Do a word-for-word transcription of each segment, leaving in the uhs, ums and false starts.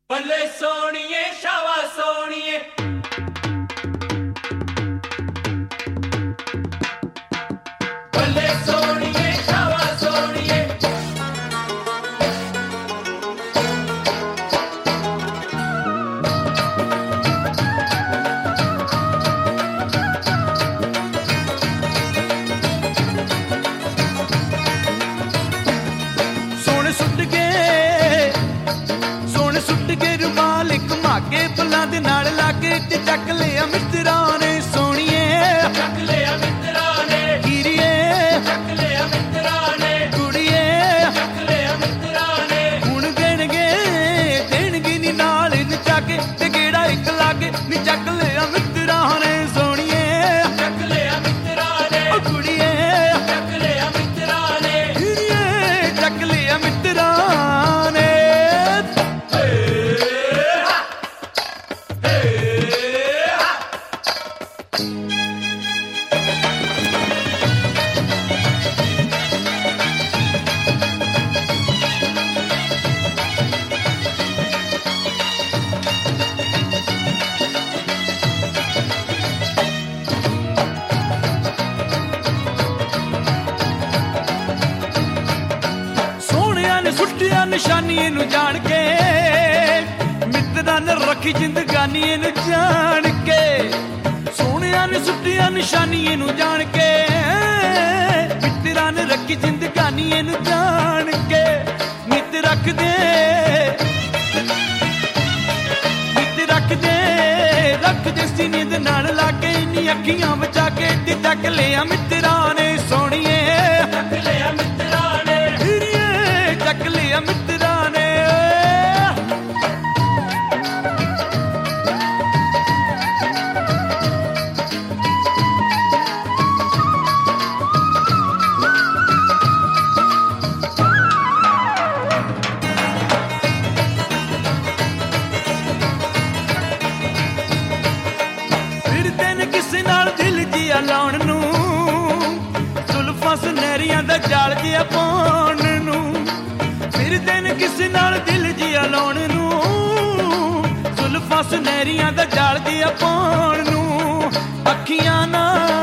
ਬੱਲੇ ਸੋਣੀਏ ਸ਼ਾਵਾ ਸੋਣੀਏ ਬੱਲੇ ਸੋਣੀਏ ਸ਼ਾਵਾ ਸੋਣੀਏ ਸੋਹਣੇ ਸੁੱਟ ਕੇ ਸੋਹਣੇ ਸੁੱਟ ਕੇ ਰੁਮਾਲ ਘੁਮਾ ਕੇ ਫੁੱਲਾਂ ਦੇ ਨਾਲ ਲਾ ਕੇ ਤੇ ਚੱਕ ਲਿਆ ਮਿੱਤਰਾਂ ਨੇ ਸੋਹਣੀਏ ਚੱਕ ਲਿਆ ਮਿੱਤਰਾਂ ਨੇ ਹੀਰੀਏ ਚੱਕ ਲਿਆ ਮਿੱਤਰਾਂ ਨੇ ਕੁੜੀਏ ਚੱਕ ਲਿਆ ਮਿੱਤਰਾਂ ਨੇ ਹੁਣ ਦੇਣਗੇ ਦੇਣਗੇ ਨੀ ਨਾਲ ਨਚਾ ਕੇ ਤੇ ਗੇੜਾ ਇੱਕ ਲਾ ਕੇ ਨੀ ਚੱਕ ਲਿਆ ਮਿੱਤਰਾਂ ਨੇ ਸੋਹਣੀਏ ਚੱਕ ਲਿਆ ਮਿੱਤਰਾਂ ਨੇ ਓ ਕੁੜੀਏ ਚੱਕ ਲਿਆ ਮਿੱਤਰਾਂ ਨੇ ਹੀਰੀਏ ਚੱਕ ਲਿਆ ਮਿੱਤਰਾਂ ਨੇ ਸੋਹਣਿਆਂ ਨੇ ਸੁੱਟਿਆ ਨਿਸ਼ਾਨੀ ਇਹਨੂੰ ਜਾਣ ਕੇ ਮਿੱਤਰਾਂ ਨੇ ਰੱਖੀ ਜ਼ਿੰਦਗਾਨੀ ਇਹਨੂੰ ਜਾਣ ਕੇ ਸੋਹਣਿਆਂ ਨੇ ਸੁੱਟਿਆ ਨਿਸ਼ਾਨੀ ਇਹਨੂੰ ਜਾਣ ਕੇ ਮਿੱਤਰਾਂ ਨੇ ਰੱਖੀ ਜ਼ਿੰਦਗਾਨੀ ਇਹਨੂੰ ਜਾਣ ਕੇ ਮਿੱਤ ਰੱਖਦੇ ਮਿੱਤ ਰੱਖਦੇ ਰੱਖਦੇ ਸੀਨੇ ਦੇ ਨਾਲ ਲਾ ਕੇ ਨੀ ਅੱਖੀਆਂ ਬਚਾ ਕੇ ਤੇ ਚੱਕ ਲਿਆ ਮਿੱਤਰਾਂ ਨੇ ਸੋਹਣੀਏ ਚੱਕ ਲਿਆ ਮਿੱਤਰਾਂ ਨੇ ਹੀਰੀਏ ਚੱਕ ਲਿਆ ਮਿੱਤਰਾਂ ਨੇ ਫਿਰਦੇ ਨੇ ਕਿਸੇ ਨਾਲ ਦਿਲ ਜਿਆ ਲਾਉਣ ਨੂੰ ਜ਼ੁਲਫਾਂ ਸੁਨਹਿਰੀਆਂ ਦਾ ਜਾਲ ਜਿਆ ਪਾਉਣ ਨੂੰ ਫਿਰਦੇ ਨੇ ਕਿਸੇ ਨਾਲ ਦਿਲ ਜਿਆ ਲਾਉਣ ਨੂੰ ਜ਼ੁਲਫਾਂ ਸੁਨਹਿਰੀਆਂ ਦਾ ਜਾਲ ਜਿਆ ਪਾਉਣ ਨੂੰ ਅੱਖੀਆਂ ਨਾ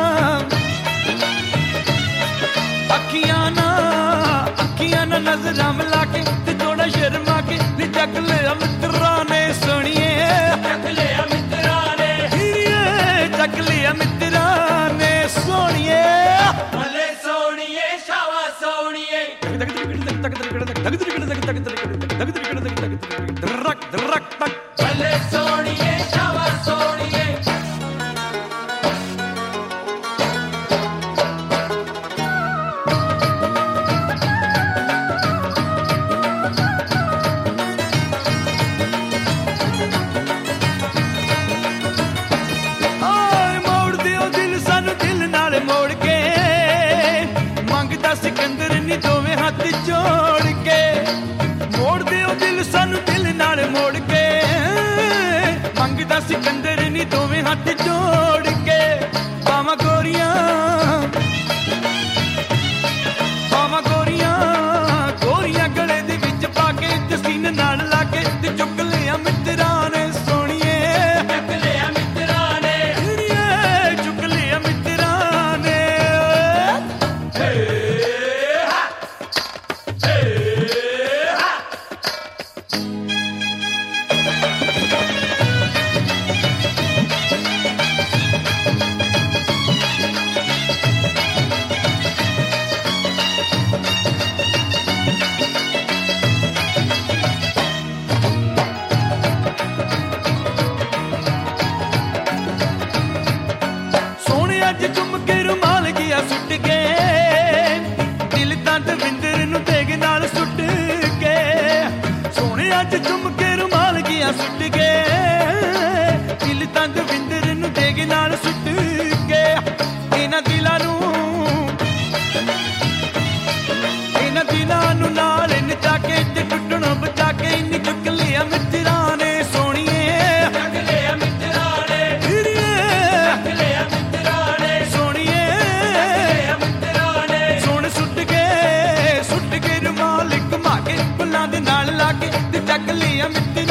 ਅੱਖੀਆਂ ਨਾ ਅੱਖੀਆਂ ਨਾ ਨਜ਼ਰਾਂ ਮਿਲਾ ਕੇ ਤੇ ਥੋੜਾ ਸ਼ਰਮਾ ਕੇ ਨੀ ਚੱਕ ਲਿਆ ਮਿੱਤਰਾਂ ਨੇ ਸੋਹਣੀਏ ਚੱਕ ਲਿਆ ਮਿੱਤਰਾਂ ਨੇ ਹੀਰੀਏ ਚੱਕ ਲਿਆ ਮਿੱਤਰਾਂ ਨੇ ਸੋਹਣੀਏ ਬੱਲੇ ਸੋਣੀਏ ਸ਼ਾਵਾ ਸੋਣੀਏ ਬੱਲੇ ਸੋਣੀਏ ਸ਼ਾਵਾ ਸੋਣੀਏ ਆਏ ਮੋੜ ਦਿਓ ਦਿਲ ਸਾਨੂੰ ਦਿਲ ਨਾਲ ਮੋੜ ਕੇ ਮੰਗਦਾ ਸਿਕੰਦਰ ਨੀ ਦੋਵੇਂ ਹੱਥ ਜੋੜ ਕੇ ਮੋੜ ਦਿਓ ਦਿਲ ਸਾਨੂੰ ਦਿਲ ਨਾਲ ਮੋੜ ਕੇ ਮੰਗਦਾ ਸਿਕੰਦਰ ਨੀ ਦੋਵੇਂ ਹੱਥ ਜੋੜ ਕੇ ਬਾਵਾਂ ਗੋਰੀਆਂ ਬਾਵਾਂ ਗੋਰੀਆਂ ਗੋਰੀਆਂ ਗਲੇ ਦੇ ਵਿੱਚ ਪਾ ਕੇ ਤੇ ਸੀਨੇ ਨਾਲ ਲਾ ਕੇ ਤੇ ਚੁੱਕ ਲਿਆ ਮਿੱਤਰਾਂ ਨੇ ਸੋਹਣੀਏ ਚੱਕ ਲਿਆ ਮਿੱਤਰਾਂ ਨੇ ਹੀਰੀਏ ਚੁੱਕ ਲਿਆ ਮਿੱਤਰਾਂ ਨੇ ਸੋਹਣੇ ਅੱਜ ਚੁੰਮ ਕੇ ਰੁਮਾਲ ਗਿਆ ਸੁੱਟ ਕੇ ਦਿਲ ਤਾਂ ਦਵਿੰਦਰ ਨੂੰ ਤੇਗ ਨਾਲ ਸੁੱਟ ਕੇ ਸੋਹਣੇ ਅੱਜ ਚੁੰਮ ਕੇ ਰੁਮਾਲ ਗਿਆ ਸੁੱਟ ਕੇ ਦਿਲ ਤਾਂ ਦਵਿੰਦਰ ਨੂੰ ਤੇਗ ਨਾਲ ਸੁੱਟ ਕੇ ਇਹਨਾਂ ਦਿਲਾਂ ਨੂੰ ਇਹਨਾਂ ਦਿਲਾਂ ਨੂੰ ਨਾਲ ਨਚਾ ਕੇ ਤੇ ਟੁੱਟਣੋਂ ਬਚਾ ਕੇ ਨੀ ਚੁੱਕ ਲਿਆ ਮਿੱਤਰਾਂ ਨੇ ਸੋਹਣੀਏ ਚੱਕ ਲਿਆ ਮਿੱਤਰਾਂ ਨੇ ਹੀਰੀਏ ਚੱਕ ਲਿਆ ਮਿੱਤਰਾਂ ਨੇ ਸੋਹਣੀਏ ਲਿਆ ਮਿੱਤਰਾਂ ਨੇ ਸੋਹਣੇ ਸੁੱਟ ਕੇ ਸੁੱਟ ਕੇ ਰੁਮਾਲ ਘੁਮਾ ਕੇ ਫੁੱਲਾਂ ਦੇ ਨਾਲ ਲਾ ਕੇ ਤੇ ਚੱਕ ਲਿਆ ਮਿੱਟੀ